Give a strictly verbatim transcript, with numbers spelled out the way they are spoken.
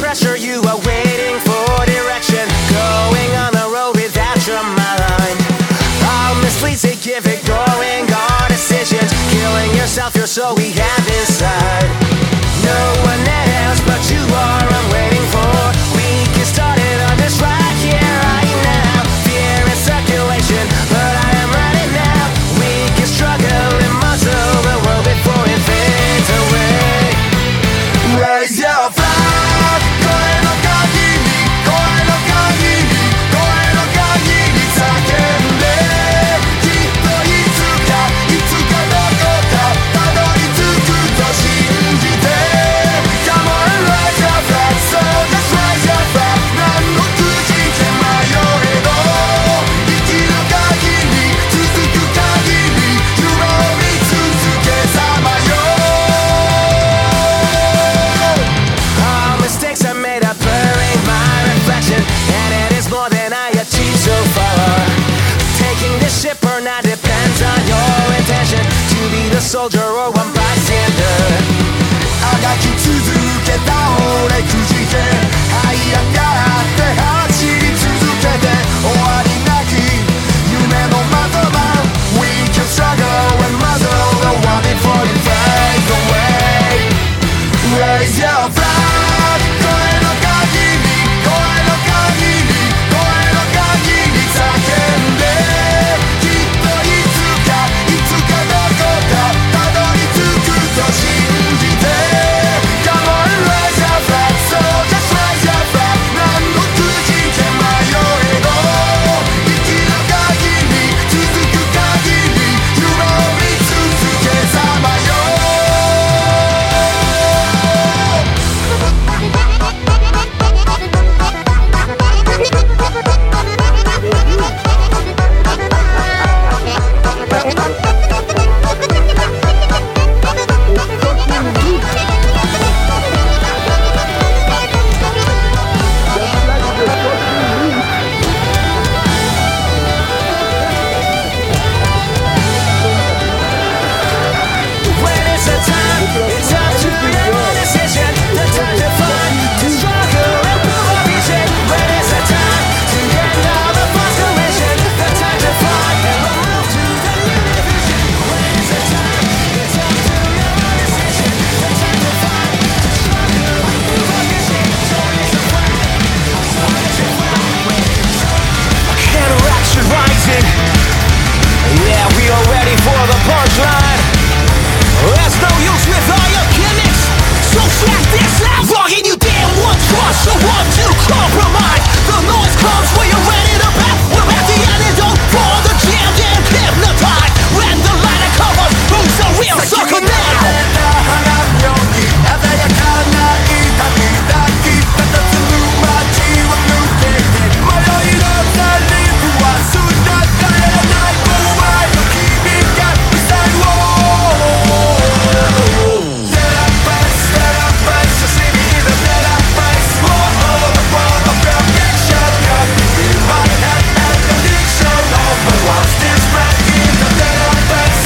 pressure, you are waiting for direction, going on the road without your mind. All misleads to give, ignoring our decisions, killing yourself, you're so we have inside. No one else but you are I'm waiting for. We get started on this right here, right now. Fear in circulation, but I am ready now. We can struggle and muzzle the world before it fades away. Raise your flag, 声の限り、声の限り、声の限り叫んで、きっといつか、いつかどこかたどり着くと信じて。Come on, raise your flag, so just raise your flag. 何のくじけ迷えど、生きる限り、続く限り、夢を見続けさまよ。All mistakes I made are blurring my reflection, and it is more than I achieved so far. Taking this ship or not depends on your intention, to be the soldier or one bystander. あがき続けた俺くじけ、這い上がって走り続けて、終わりなき夢の的場。 We can struggle and muzzle the one before it fades away. Raise your flag, 声の限り、声の限り、声の限り叫んで、きっといつか、いつかどこかたどり着くと信じて。Come on, raise your flag, so just raise your flag. 何のくじけ迷えど、生きる限り、続く限り、夢を見続けさまよ。When it's the time, it's up to your decision. The time to find, to struggle and prove our vision. When it's the time to end all the frustration. The time to find and move to the new division. When it's the time, it's up to your decision. The time to find, to struggle and prove our vision. So it's the fight, so it's the fight. Counteraction rising. Yeah, we are ready for the punchline. There's no use with all your gimmicks, so check this out. Wrong and you damn one trust, so one to compromise. The noise comes with